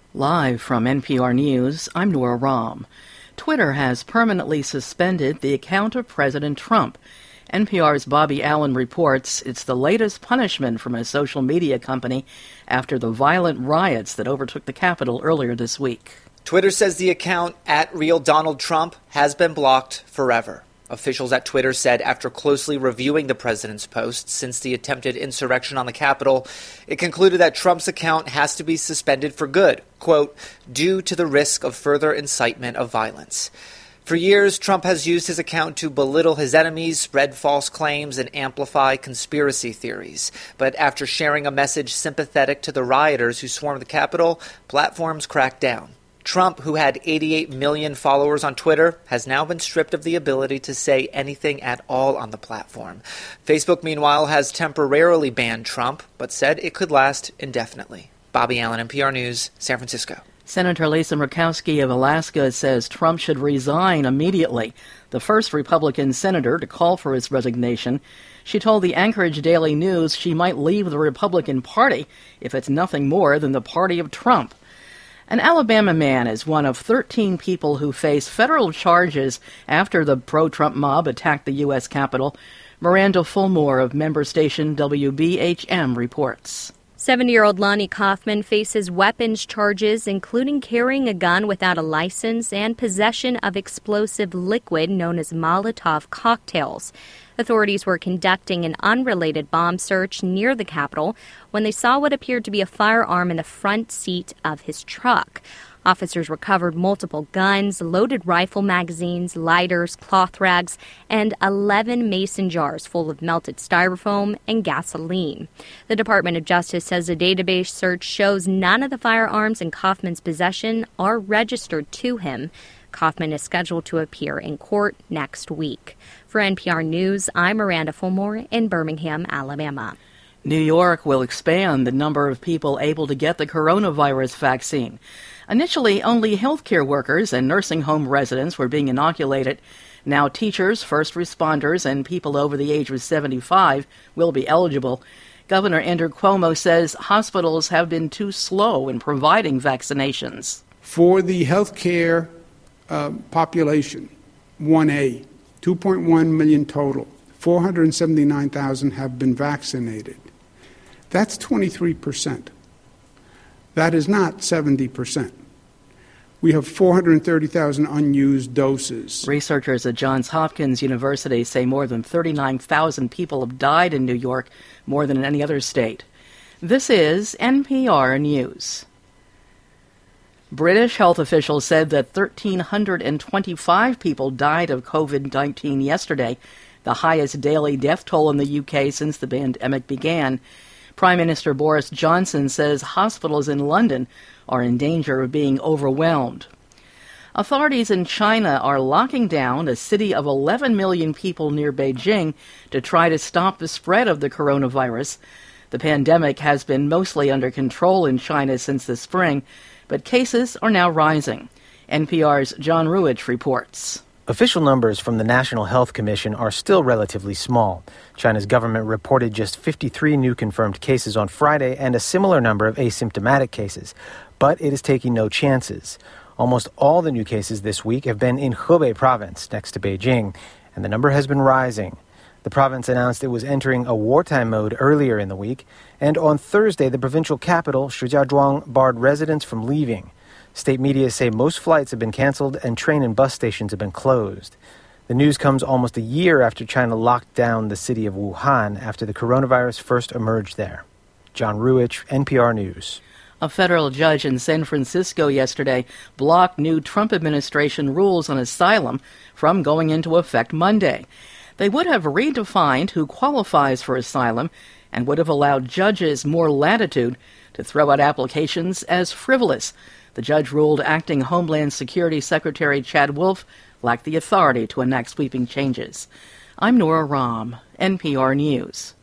Live from NPR News, I'm Nora Rahm. Twitter has permanently suspended the account of President Trump. NPR's Bobby Allen reports it's the latest punishment from a social media company after the violent riots that overtook the Capitol earlier this week. Twitter says the account @RealDonaldTrump has been blocked forever. Officials at Twitter said after closely reviewing the president's posts since the attempted insurrection on the Capitol, it concluded that Trump's account has to be suspended for good, quote, due to the risk of further incitement of violence. For years, Trump has used his account to belittle his enemies, spread false claims, and amplify conspiracy theories. But after sharing a message sympathetic to the rioters who swarmed the Capitol, platforms cracked down. Trump, who had 88 million followers on Twitter, has now been stripped of the ability to say anything at all on the platform. Facebook, meanwhile, has temporarily banned Trump, but said it could last indefinitely. Bobby Allen, NPR News, San Francisco. Senator Lisa Murkowski of Alaska says Trump should resign immediately, the first Republican senator to call for his resignation. She told the Anchorage Daily News she might leave the Republican Party if it's nothing more than the party of Trump. An Alabama man is one of 13 people who face federal charges after the pro-Trump mob attacked the U.S. Capitol. Miranda Fulmore of member station WBHM reports. 70-year-old Lonnie Kaufman faces weapons charges, including carrying a gun without a license and possession of explosive liquid known as Molotov cocktails. Authorities were conducting an unrelated bomb search near the Capitol when they saw what appeared to be a firearm in the front seat of his truck. Officers recovered multiple guns, loaded rifle magazines, lighters, cloth rags, and 11 mason jars full of melted styrofoam and gasoline. The Department of Justice says a database search shows none of the firearms in Kaufman's possession are registered to him. Kaufman is scheduled to appear in court next week. For NPR News, I'm Miranda Fulmore in Birmingham, Alabama. New York will expand the number of people able to get the coronavirus vaccine. Initially, only healthcare workers and nursing home residents were being inoculated. Now teachers, first responders, and people over the age of 75 will be eligible. Governor Andrew Cuomo says hospitals have been too slow in providing vaccinations. For the healthcare population, 1A, 2.1 million total, 479,000 have been vaccinated. That's 23%. That is not 70%. We have 430,000 unused doses. Researchers at Johns Hopkins University say more than 39,000 people have died in New York, more than in any other state. This is NPR News. British health officials said that 1,325 people died of COVID-19 yesterday, the highest daily death toll in the UK since the pandemic began. Prime Minister Boris Johnson says hospitals in London are in danger of being overwhelmed. Authorities in China are locking down a city of 11 million people near Beijing to try to stop the spread of the coronavirus. The pandemic has been mostly under control in China since the spring, but cases are now rising. NPR's John Ruich reports. Official numbers from the National Health Commission are still relatively small. China's government reported just 53 new confirmed cases on Friday and a similar number of asymptomatic cases. But it is taking no chances. Almost all the new cases this week have been in Hebei province, next to Beijing, and the number has been rising. The province announced it was entering a wartime mode earlier in the week, and on Thursday, the provincial capital, Shijiazhuang, barred residents from leaving. State media say most flights have been canceled and train and bus stations have been closed. The news comes almost a year after China locked down the city of Wuhan after the coronavirus first emerged there. John Ruich, NPR News. A federal judge in San Francisco yesterday blocked new Trump administration rules on asylum from going into effect Monday. They would have redefined who qualifies for asylum and would have allowed judges more latitude to throw out applications as frivolous. The judge ruled acting Homeland Security Secretary Chad Wolf lacked the authority to enact sweeping changes. I'm Nora Rahm, NPR News.